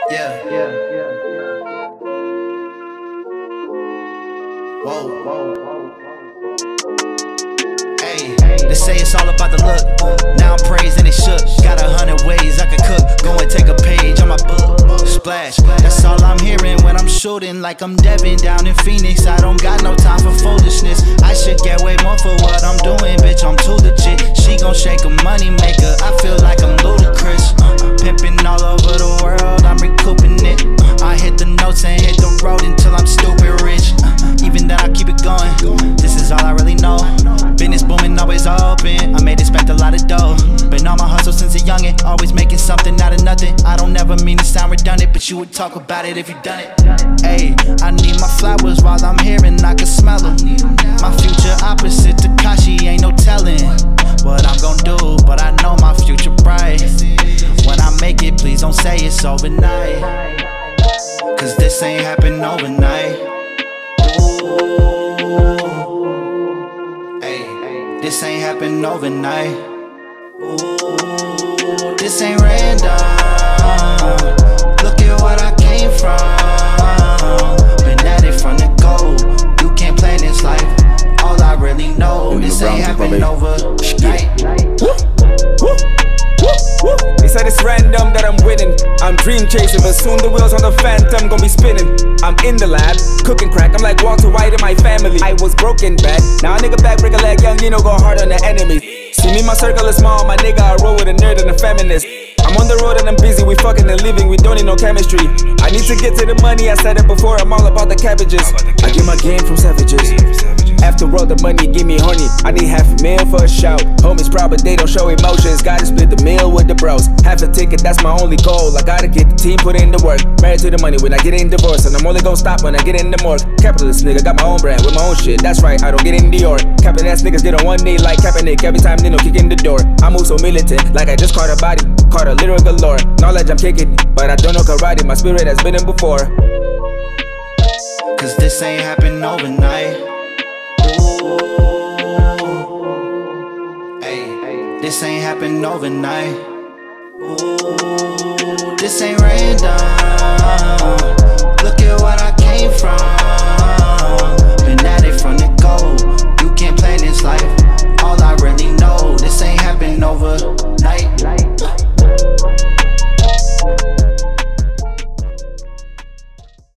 Yeah. Whoa. Hey, they say it's all about the look. Now I'm praising it shook. Got 100 ways I could cook. Go and take a page on my book. Splash, that's all I'm hearing when I'm shooting. Like I'm Devin down in Phoenix. I don't got no time for foolishness. I should get way more for what I'm doing, bitch. I'm too legit. She gon' shake a money maker. I feel like I'm ludicrous. Pimping all over the world, I'm recouping it. I hit the notes and hit the road until I'm stupid rich. Even then I keep it going. This is all I really know. Business booming, always open. I made expect a lot of dough. Been on my hustle since a youngin', always making something out of nothing. I don't ever mean to sound redundant, but you would talk about it if you done it. Ayy, I need my flowers while I'm here and I can smell them. My future opposite Tekashi, ain't no telling what I'm gon' do, but I know my future bright. When I make it, please don't say it's overnight, cause this ain't happen overnight. Ooh, ay, this ain't happen overnight. Ooh, this ain't random. Look at what I came from. Been at it from the go. You can't plan this life. All I really know, this ain't happen overnight. They said it's random that I'm winning. I'm dream chasing, but soon the wheels on the Phantom gon' be spinning. I'm in the lab, cooking crack. I'm like Walter White in my family. I was broken bad. Now a nigga back, break a leg, young Nino go hard on the enemies. See me, my circle is small. My nigga, I roll with a nerd and a feminist. I'm on the road and I'm busy. We fucking and living. We don't need no chemistry. I need to get to the money. I said it before. I'm all about the cabbages. I get my game from savages. After all the money, give me honey. I need $500,000 for a shout. Homies proud, but they don't show emotions. Gotta split the meal with the bros. Half a ticket, that's my only goal. I gotta get the team put in the work. Married to the money when I get in divorce. And I'm only gonna stop when I get in the morgue. Capitalist nigga, got my own brand with my own shit. That's right, I don't get in Dior. Capping ass niggas get on one knee like Kaepernick. Every time they don't kick in the door. I move so militant, like I just caught a body. Caught a lyrical lore. Knowledge I'm kicking, but I don't know karate. My spirit has been in before. Cause this ain't happen overnight. Ay, this ain't happen overnight. Ooh, this ain't random. Look at what I came from.